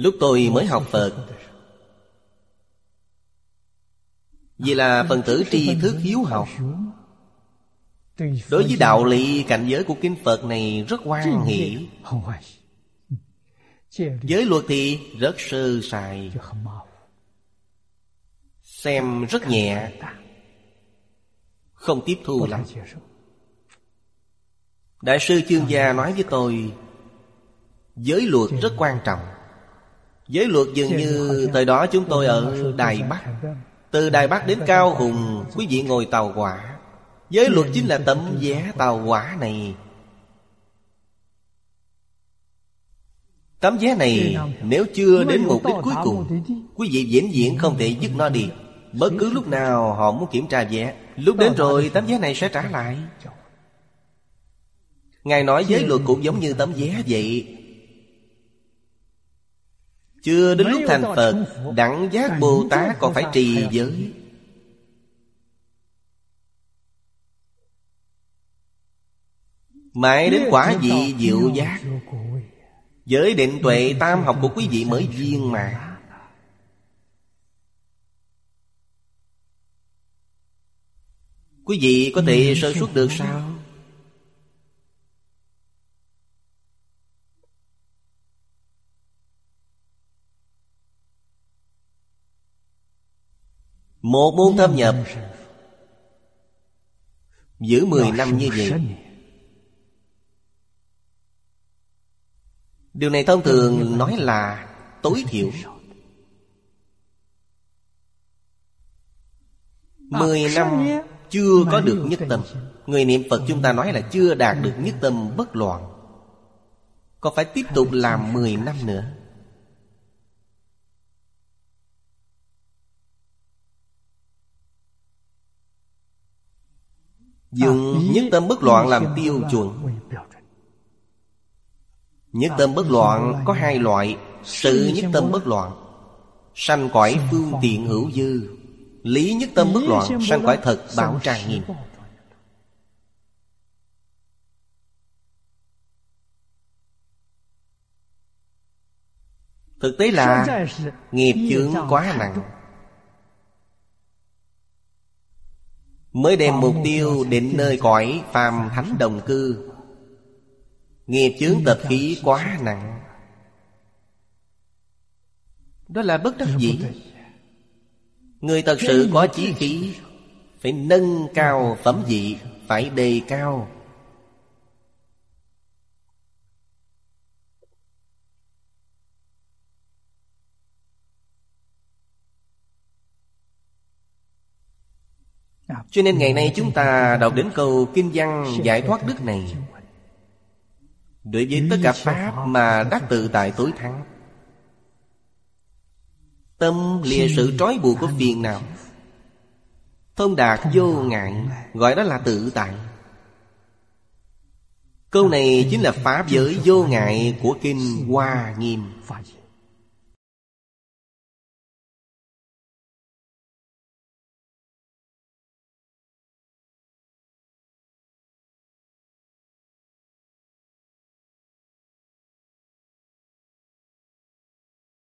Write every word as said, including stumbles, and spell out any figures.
Lúc tôi mới học Phật, vì là phần tử tri thức hiếu học, đối với đạo lý cảnh giới của kinh Phật này rất hoan hỷ. Giới luật thì rất sơ sài, xem rất nhẹ, không tiếp thu lắm. Đại sư Chương Gia nói với tôi, giới luật rất quan trọng. Giới luật dường như thời đó chúng tôi ở Đài Bắc. Từ Đài Bắc đến Cao Hùng, quý vị ngồi tàu hỏa. Giới luật chính là tấm vé tàu hỏa này. Tấm vé này nếu chưa đến mục đích cuối cùng, quý vị vĩnh viễn không thể dứt nó đi. Bất cứ lúc nào họ muốn kiểm tra vé, lúc đến rồi tấm vé này sẽ trả lại. Ngài nói giới luật cũng giống như tấm vé vậy. Chưa đến lúc thành Phật, Đẳng Giác Bồ Tát còn phải trì giới. Mãi đến quả vị diệu giác, giới định tuệ tam học của quý vị mới viên mãn. Quý vị có thể sơ suất được sao? Một môn thâm nhập giữ mười năm như vậy. Điều này thông thường nói là tối thiểu. Mười năm chưa có được nhất tâm. Người niệm Phật chúng ta nói là chưa đạt được nhất tâm bất loạn, có phải tiếp tục làm mười năm nữa. Dùng nhất tâm bất loạn làm tiêu chuẩn. Nhất tâm bất loạn có hai loại. Sự nhất tâm bất loạn, sanh cõi phương tiện hữu dư. Lý nhất tâm bất loạn, sanh cõi thật bảo trang nghiêm. Thực tế là nghiệp chướng quá nặng, mới đem mục tiêu định nơi cõi phàm thánh đồng cư. Nghiệp chướng tập khí quá nặng, đó là bất đắc dĩ. Người thật sự có chí khí phải nâng cao phẩm vị, phải đề cao. Cho nên ngày nay chúng ta đọc đến câu kinh văn giải thoát đức này, đối với tất cả pháp mà đắc tự tại tối thắng, tâm lìa sự trói buộc của phiền não, thông đạt vô ngại, gọi đó là tự tại. Câu này chính là pháp giới vô ngại của kinh Hoa Nghiêm.